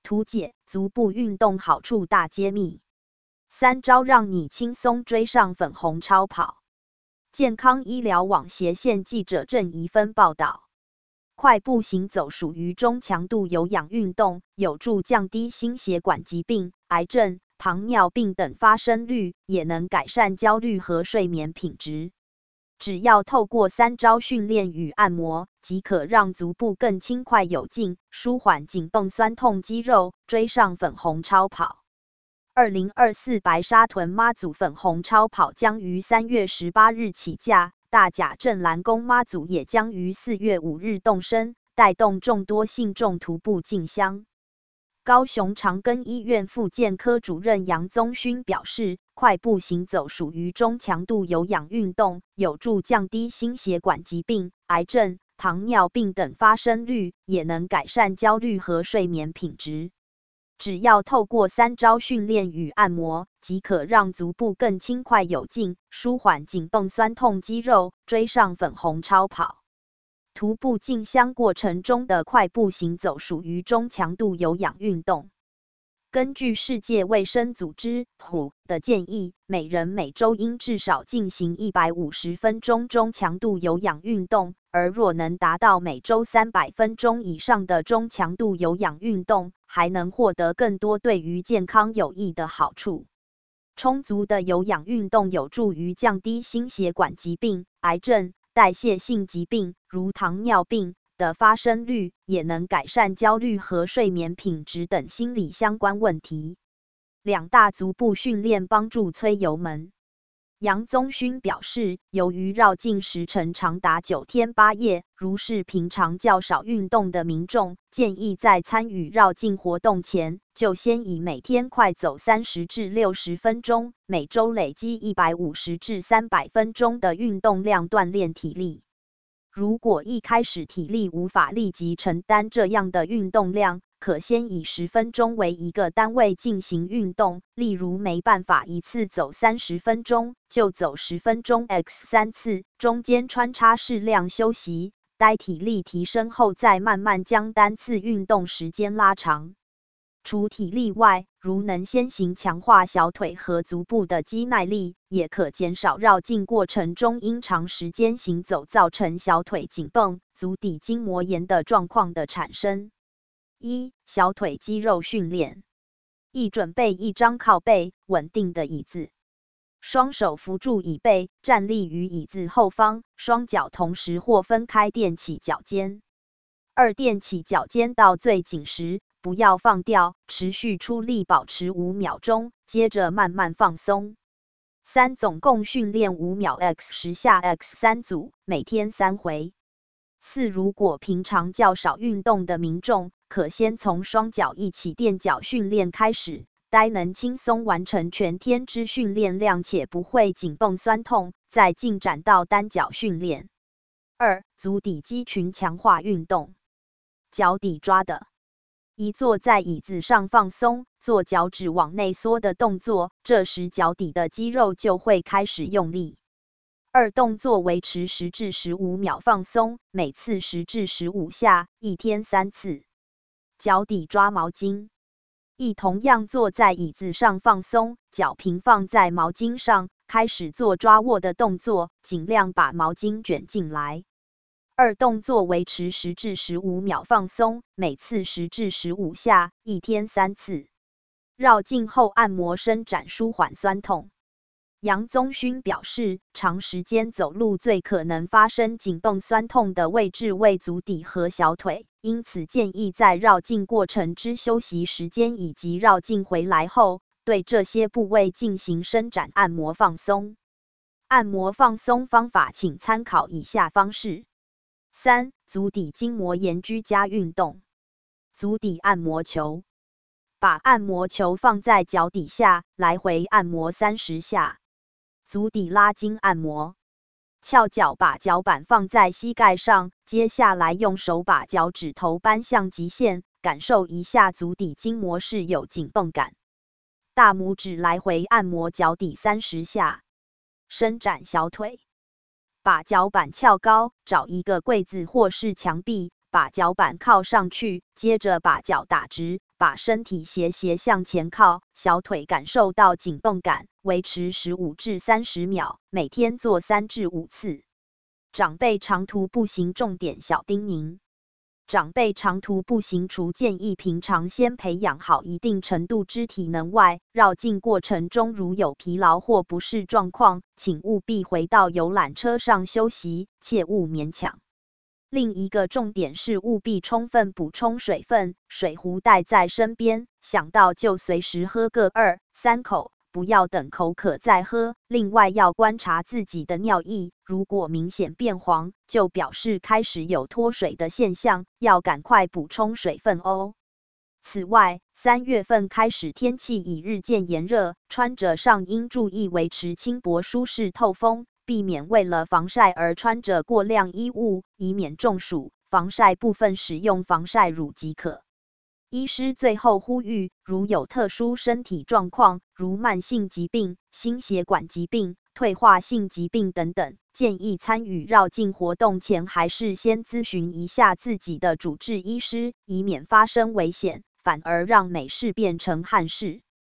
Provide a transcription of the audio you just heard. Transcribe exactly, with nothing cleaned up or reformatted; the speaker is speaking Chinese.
图解足部运动好处大揭秘，三招让你轻松追上粉红超跑。健康医疗网斜线记者郑怡芬报道，快步行走属于中强度有氧运动，有助降低心血管疾病、癌症、糖尿病等发生率，也能改善焦虑和睡眠品质。只要透过三招训练与按摩，即可让足部更轻快有劲，舒缓紧绷酸痛肌肉，追上粉红超跑。二零二四白沙屯妈祖粉红超跑将于三月十八日起驾，大甲镇澜宫妈祖也将于四月五日动身，带动众多信众徒步进香。高雄长庚医院复健科主任杨宗勋表示，快步行走属于中强度有氧运动，有助降低心血管疾病、癌症、糖尿病等发生率，也能改善焦虑和睡眠品质。只要透过三招训练与按摩，即可让足部更轻快有劲，舒缓紧绷酸痛肌肉，追上粉红超跑。徒步进香过程中的快步行走属于中强度有氧运动。根据世界卫生组织 （W H O) 的建议，每人每周应至少进行一百五十分钟中强度有氧运动，而若能达到每周三百分钟以上的中强度有氧运动，还能获得更多对于健康有益的好处。充足的有氧运动有助于降低心血管疾病、癌症、代谢性疾病，如糖尿病的发生率，也能改善焦虑和睡眠品质等心理相关问题。两大足部训练帮助催油门。杨宗勋表示，由于绕境时程长达九天八夜，如是平常较少运动的民众，建议在参与绕境活动前，就先以每天快走三十至六十分钟，每周累积一百五十至三百分钟的运动量锻炼体力。如果一开始体力无法立即承担这样的运动量，可先以十分钟为一个单位进行运动，例如没办法一次走三十分钟，就走十分钟 x 三次，中间穿插适量休息，待体力提升后再慢慢将单次运动时间拉长。除体力外，如能先行强化小腿和足部的肌耐力，也可减少绕境过程中因长时间行走造成小腿紧绷、足底筋膜炎的状况的产生。一、小腿肌肉训练。一、准备一张靠背、稳定的椅子，双手扶住椅背，站立于椅子后方，双脚同时或分开踮起脚尖。二、踮起脚尖到最紧时，不要放掉，持续出力保持五秒钟，接着慢慢放松。三、总共训练五秒 x 十下 x 三组，每天三回。四、如果平常较少运动的民众，可先从双脚一起垫脚训练开始，待能轻松完成全天之训练量且不会紧绷酸痛，再进展到单脚训练。二、足底肌群强化运动。脚底抓的。一、坐在椅子上放松，做脚趾往内缩的动作，这时脚底的肌肉就会开始用力。二、动作维持十至十五秒放松，每次十至十五下，一天三次。脚底抓毛巾。一、同样坐在椅子上放松，脚平放在毛巾上，开始做抓握的动作，尽量把毛巾卷进来。二、动作维持十至十五秒放松，每次十至十五下，一天三次。绕境后按摩伸展舒缓酸痛。杨宗勋表示，长时间走路最可能发生紧绷酸痛的位置为足底和小腿，因此建议在绕境过程之休息时间以及绕境回来后，对这些部位进行伸展按摩放松。按摩放松方法请参考以下方式。三、足底筋膜炎居家运动。足底按摩球。把按摩球放在脚底下，来回按摩三十下。足底拉筋按摩。翘脚把脚板放在膝盖上，接下来用手把脚趾头扳向极限，感受一下足底筋膜是有紧绷感。大拇指来回按摩脚底三十下。伸展小腿。把脚板翘高，找一个柜子或是墙壁， 把脚板靠上去，接着把脚打直，把身体斜斜向前靠，小腿感受到紧绷感，维持十五至三十秒，每天做三至五次。长辈长途步行重点小叮咛。长辈长途步行除建议平常先培养好一定程度肢体能外，绕境过程中如有疲劳或不适状况，请务必回到游览车上休息，切勿勉强。另一个重点是务必充分补充水分，水壶带在身边，想到就随时喝个二三口，不要等口渴再喝。另外要观察自己的尿液，如果明显变黄，就表示开始有脱水的现象，要赶快补充水分哦。此外，三月份开始天气已日渐炎热，穿着上应注意维持轻薄舒适透风，避免为了防晒而穿着过量衣物，以免中暑。防晒部分使用防晒乳即可。医师最后呼吁，如有特殊身体状况，如慢性疾病、心血管疾病、退化性疾病等等，建议参与绕境活动前还是先咨询一下自己的主治医师，以免发生危险，反而让美事变成憾事。